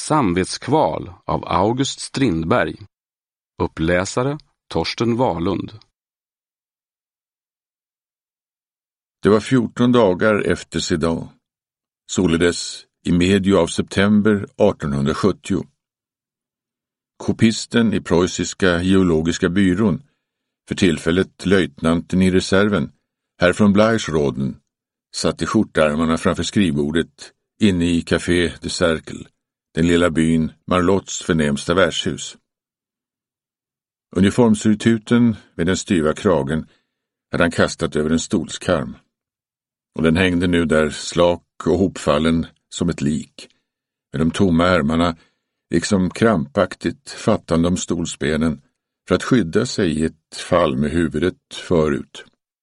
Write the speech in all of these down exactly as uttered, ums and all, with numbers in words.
Samvetskval av August Strindberg. Uppläsare Torsten Wahlund. Det var fjorton dagar efter Sedan, således i medio av september artonhundrasjuttio. Kopisten i preussiska geologiska byrån, för tillfället löjtnanten i reserven, herr von Bleichroden, satt i skjortärmarna framför skrivbordet inne i Café de Cercle, den lilla byn Marlottes förnämsta värdshus. Uniformsurtuten med den styva kragen hade han kastat över en stolskarm, och den hängde nu där slak och hopfallen som ett lik, med de tomma ärmarna liksom krampaktigt fattande om stolsbenen för att skydda sig i ett fall med huvudet förut.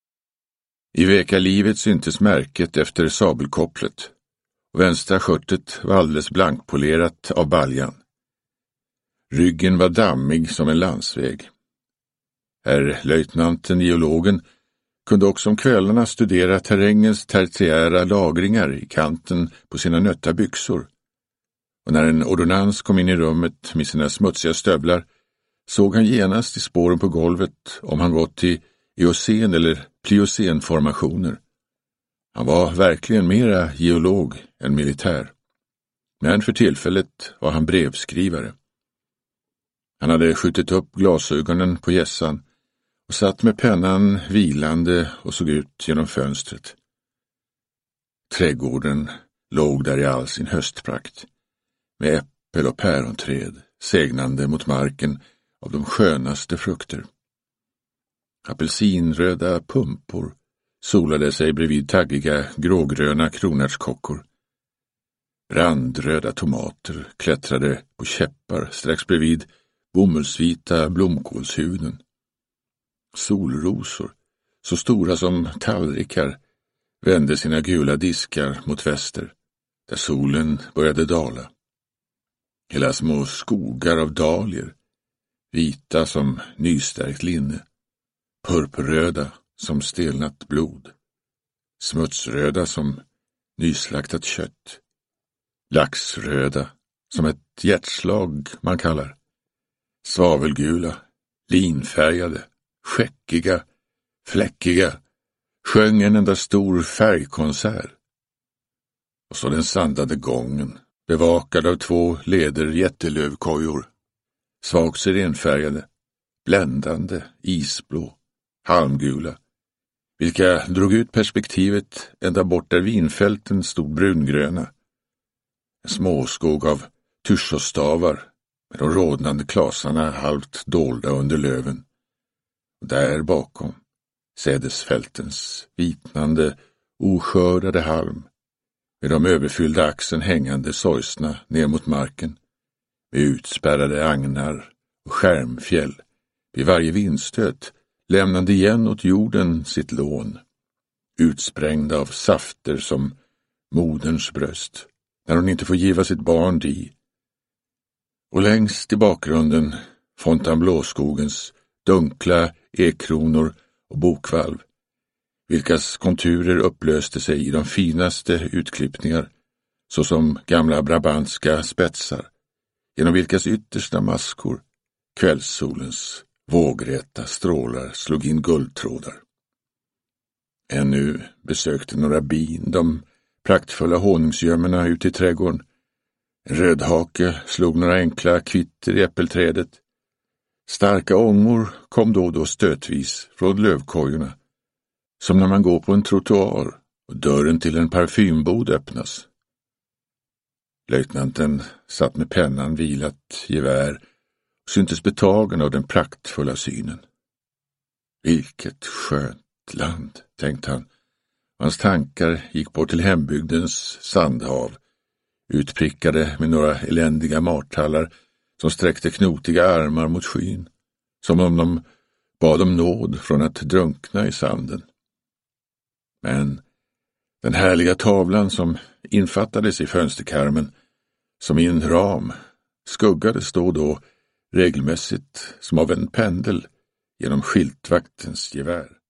I veka livet syntes märket efter sabelkopplet, och vänstra skörtet var alldeles blankpolerat av baljan. Ryggen var dammig som en landsväg. Herr löjtnanten geologen kunde också om kvällarna studera terrängens tertiära lagringar i kanten på sina nötta byxor, och när en ordonnans kom in i rummet med sina smutsiga stövlar såg han genast i spåren på golvet om han gått i eocen eller pliocenformationer. Han var verkligen mera geolog än militär, men för tillfället var han brevskrivare. Han hade skjutit upp glasögonen på gässan och satt med pennan vilande och såg ut genom fönstret. Trädgården låg där i all sin höstprakt, med äppel- och päronträd segnande mot marken av de skönaste frukter. Apelsinröda pumpor solade sig bredvid taggiga grågröna kronärtskockor. Brandröda tomater klättrade på käppar strax bredvid bomullsvita blomkålshuden. Solrosor, så stora som tallrikar, vände sina gula diskar mot väster, där solen började dala. Hela små skogar av dahlior, vita som nystärkt linne, purpurröda som stelnat blod, smutsröda som nyslaktat kött, laxröda som ett hjärtslag man kallar, svavelgula, linfärgade, skäckiga, fläckiga, sjöng en enda stor färgkonsert. Och så den sandade gången, bevakad av två leder jättelövkojor, svagt sirenfärgade, bländande, isblå, halmgula, vilka drog ut perspektivet ända bort där vinfälten stod brungröna. En småskog av tyrsostavar med de rodnande klasarna halvt dolda under löven. Och där bakom sädesfältens vitnande, oskördade halm med de överfyllda axeln hängande sorgsna ner mot marken, med utspärrade agnar och skärmfjäll vid varje vindstöt lämnande igen åt jorden sitt lån, utsprängda av safter som moderns bröst när hon inte får giva sitt barn di. Och längst i bakgrunden Fontainebleauskogens dunkla ekkronor och bokvalv, vilkas konturer upplöste sig i de finaste utklippningar, såsom gamla brabantska spetsar, genom vilkas yttersta maskor kvällssolens vågräta strålar slog in guldtrådar. Ännu besökte några bin de praktfulla honungsgömmorna ute i trädgården. En rödhake slog några enkla kvitter i äppelträdet. Starka ångor kom då och då stötvis från lövkojorna, som när man går på en trottoar och dörren till en parfymbod öppnas. Löjtnanten satt med pennan vilat gevär och syntes betagen av den praktfulla synen. Vilket skönt land, tänkte han. Hans tankar gick bort till hembygdens sandhav, utprickade med några eländiga martallar som sträckte knotiga armar mot skyn, som om de bad om nåd från att drunkna i sanden. Men den härliga tavlan som infattades i fönsterkarmen som i en ram skuggades då och då regelmässigt som av en pendel genom skiltvaktens gevär.